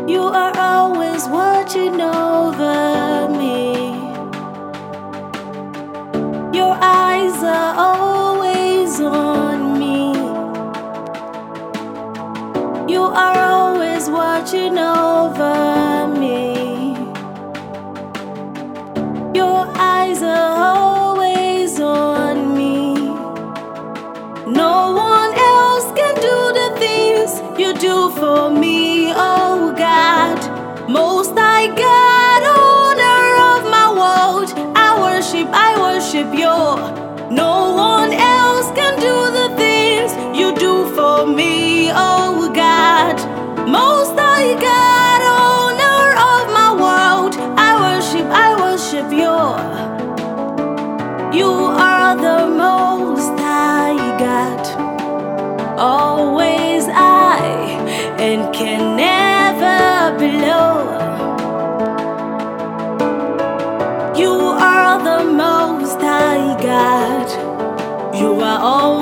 You are always watching over me. Your eyes are always on me. You are always watching over me. Your eyes are always on me. No one else can do the things you do for me, oh God. Most High God, owner of my world, I worship you. No one else can do the things you do for me, oh God. Most High God, owner of my world, I worship you. You are the Most High God, always high and can never be low. You are the Most High God. You are always